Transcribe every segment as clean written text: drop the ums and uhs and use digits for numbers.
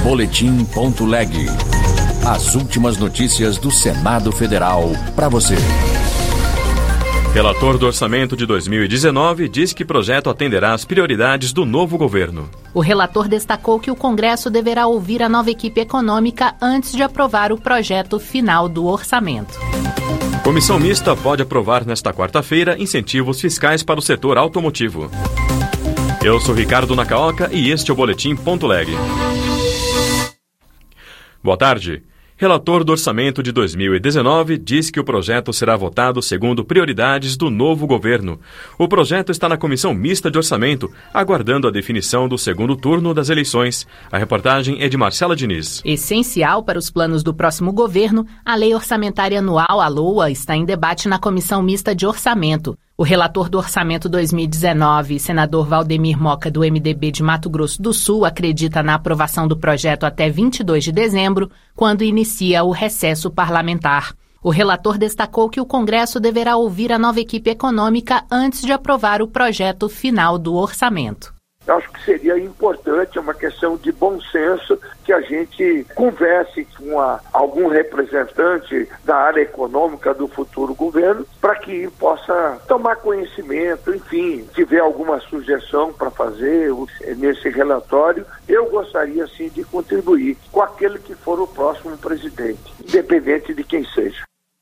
Boletim.leg. As últimas notícias do Senado Federal para você. Relator do orçamento de 2019 diz que o projeto atenderá às prioridades do novo governo. O relator destacou que o Congresso deverá ouvir a nova equipe econômica antes de aprovar o projeto final do orçamento. Comissão mista pode aprovar nesta quarta-feira incentivos fiscais para o setor automotivo. Eu sou Ricardo Nacaoca e este é o Boletim.leg. Boa tarde. Relator do orçamento de 2019 diz que o projeto será votado segundo prioridades do novo governo. O projeto está na Comissão Mista de Orçamento, aguardando a definição do segundo turno das eleições. A reportagem é de Marcela Diniz. Essencial para os planos do próximo governo, a Lei Orçamentária Anual, a LOA, está em debate na Comissão Mista de Orçamento. O relator do Orçamento 2019, senador Valdemir Moca, do MDB de Mato Grosso do Sul, acredita na aprovação do projeto até 22 de dezembro, quando inicia o recesso parlamentar. O relator destacou que o Congresso deverá ouvir a nova equipe econômica antes de aprovar o projeto final do orçamento. Eu acho que seria importante, é uma questão de bom senso, que a gente converse com algum representante da área econômica do futuro governo, para que possa tomar conhecimento, enfim, tiver alguma sugestão para fazer nesse relatório. Eu gostaria, sim, de contribuir com aquele que for o próximo presidente, independente de quem seja.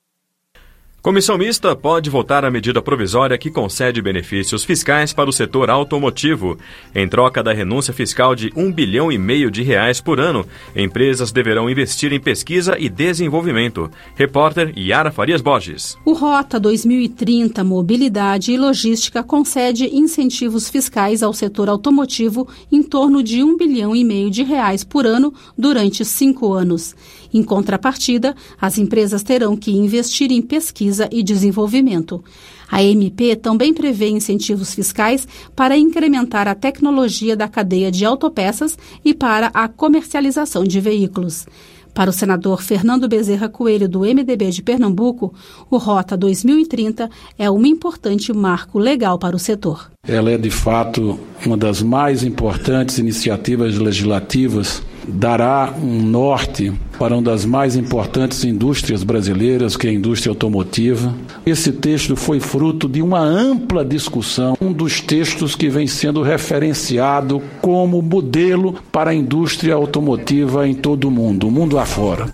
Comissão mista pode votar a medida provisória que concede benefícios fiscais para o setor automotivo. Em troca da renúncia fiscal de R$1,5 bilhão por ano, empresas deverão investir em pesquisa e desenvolvimento. Repórter Yara Farias Borges. O Rota 2030 Mobilidade e Logística concede incentivos fiscais ao setor automotivo em torno de R$1,5 bilhão por ano durante 5 anos. Em contrapartida, as empresas terão que investir em pesquisa e desenvolvimento. A MP também prevê incentivos fiscais para incrementar a tecnologia da cadeia de autopeças e para a comercialização de veículos. Para o senador Fernando Bezerra Coelho, do MDB de Pernambuco, o Rota 2030 é um importante marco legal para o setor. Ela é, de fato, uma das mais importantes iniciativas legislativas, dará um norte para uma das mais importantes indústrias brasileiras, que é a indústria automotiva. Esse texto foi fruto de uma ampla discussão, um dos textos que vem sendo referenciado como modelo para a indústria automotiva em todo o mundo afora.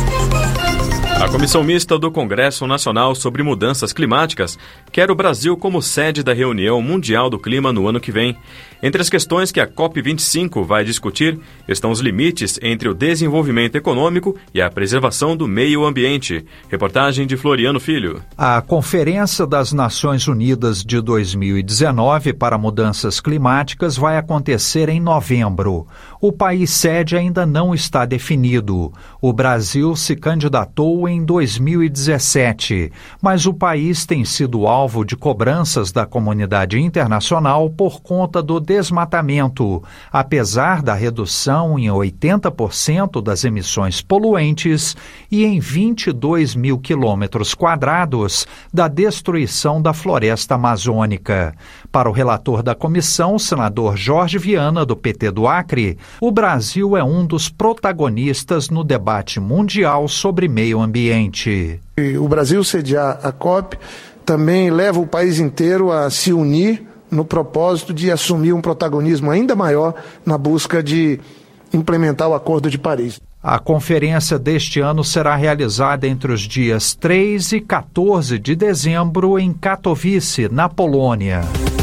A Comissão Mista do Congresso Nacional sobre Mudanças Climáticas quer o Brasil como sede da reunião mundial do clima no ano que vem. Entre as questões que a COP25 vai discutir estão os limites entre o desenvolvimento econômico e a preservação do meio ambiente. Reportagem de Floriano Filho. A Conferência das Nações Unidas de 2019 para Mudanças Climáticas vai acontecer em novembro. O país sede ainda não está definido. O Brasil se candidatou em 2017, mas o país tem sido alvo de cobranças da comunidade internacional por conta do desmatamento, apesar da redução em 80% das emissões poluentes e em 22 mil quilômetros quadrados da destruição da floresta amazônica. Para o relator da comissão, o senador Jorge Viana, do PT do Acre, o Brasil é um dos protagonistas no debate mundial sobre meio ambiente. O Brasil sediar a COP também leva o país inteiro a se unir no propósito de assumir um protagonismo ainda maior na busca de implementar o Acordo de Paris. A conferência deste ano será realizada entre os dias 3 e 14 de dezembro em Katowice, na Polônia.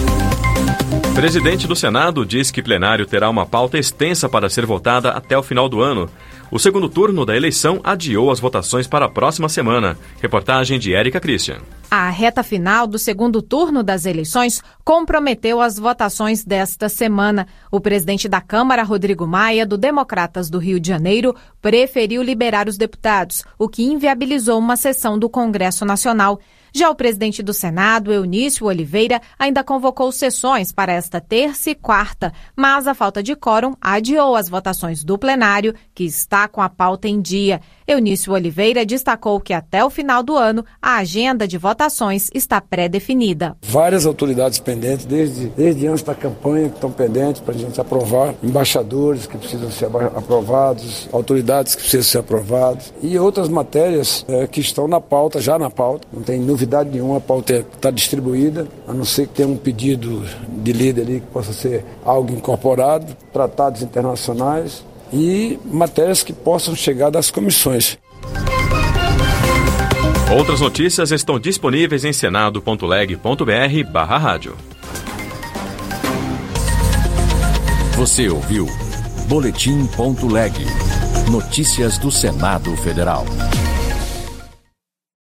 O presidente do Senado diz que o plenário terá uma pauta extensa para ser votada até o final do ano. O segundo turno da eleição adiou as votações para a próxima semana. Reportagem de Érica Christian. A reta final do segundo turno das eleições comprometeu as votações desta semana. O presidente da Câmara, Rodrigo Maia, do Democratas do Rio de Janeiro, preferiu liberar os deputados, o que inviabilizou uma sessão do Congresso Nacional. Já o presidente do Senado, Eunício Oliveira, ainda convocou sessões para esta terça e quarta, mas a falta de quórum adiou as votações do plenário, que está com a pauta em dia. Eunício Oliveira destacou que até o final do ano a agenda de votações está pré-definida. Várias autoridades pendentes, desde antes da campanha, que estão pendentes para a gente aprovar, embaixadores que precisam ser aprovados, autoridades que precisam ser aprovadas e outras matérias que estão na pauta, já na pauta. Não tem novidade nenhuma, a pauta está distribuída, a não ser que tenha um pedido de líder ali que possa ser algo incorporado, tratados internacionais e matérias que possam chegar das comissões. Outras notícias estão disponíveis em senado.leg.br/rádio. Você ouviu Boletim.leg. Notícias do Senado Federal.